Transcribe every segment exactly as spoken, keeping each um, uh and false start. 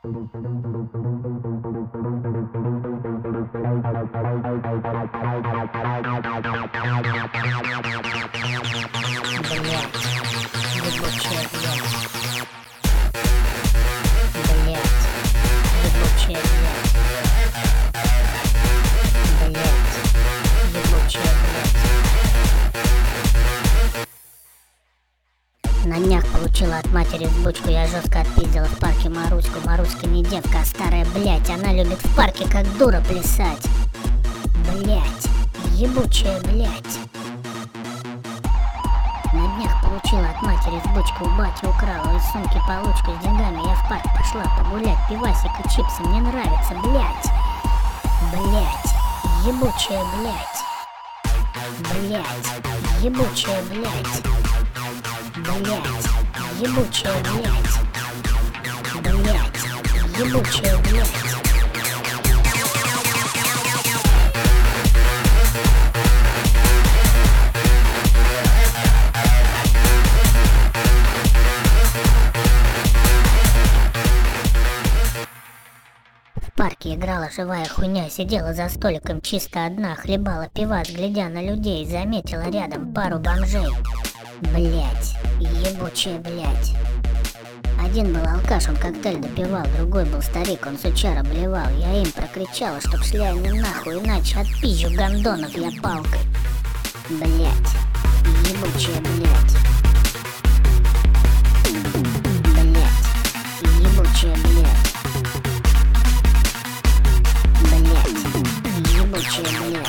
На днях получила от матери взбучку, я жестко отпиздила в парке Маруську. Маруська не девка, а старая, блять, она любит в парке как дура плясать. Блять, ебучая, блять. На днях получила от матери взбучку, у бати украла из сумки получку с деньгами. Я в парк пошла погулять, пивасик и чипсы мне нравится, блять. Блять, ебучая, блять. Блять, ебучая, блять. Блять, ебучая, блять. Блять, ебучая, блять. В парке играла живая хуйня, сидела за столиком чисто одна, хлебала пивас, глядя на людей, заметила рядом пару бомжей. Блять, ебучая, блять. Один был алкаш, он коктейль допивал, другой был старик, он сучара блевал. Я им прокричала, чтоб шли они нахуй, иначе отпизжу гандонов я палкой. Блять, ебучая, блять. Блять, ебучая, блять. Блять, ебучая, блять.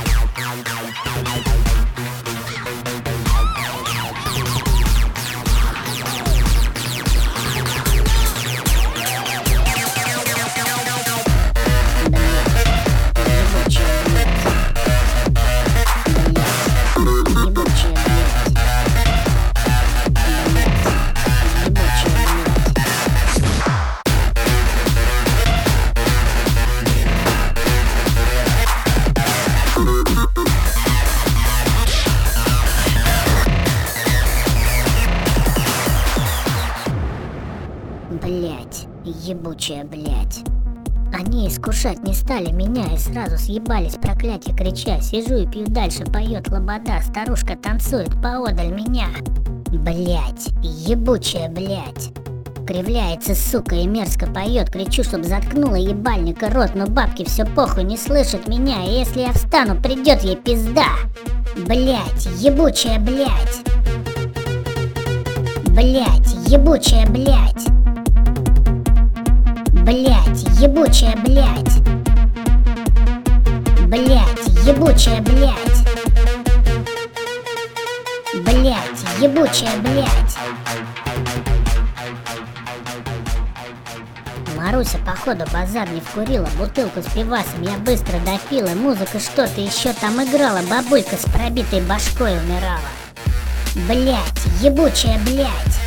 Блять, ебучая, блять. Они искушать не стали меня и сразу съебались, проклятие крича. Сижу и пью дальше, поет лобода, старушка танцует поодаль меня. Блять, ебучая, блять. Кривляется, сука, и мерзко поет, кричу, чтоб заткнула ебальника рот, но бабки все похуй, не слышат меня, и если я встану, придет ей пизда. Блять, ебучая, блять. Блять, ебучая, блять. Блять, ебучая, блять. Блять, ебучая, блять. Блять, ебучая, блять. Маруся, походу, базар не вкурила, бутылку с пивасом я быстро допила, музыка что-то еще там играла, бабулька с пробитой башкой умирала. Блять, ебучая, блять.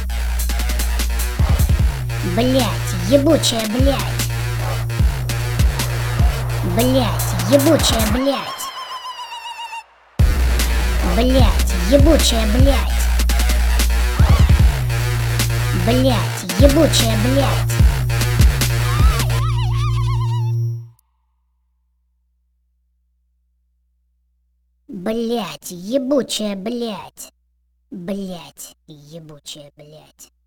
Блять, ебучая, блять. Блять, ебучая, блять. Блять, ебучая, блять. Блять, ебучая, блять. Блять, ебучая, блять. Блять, ебучая, блять.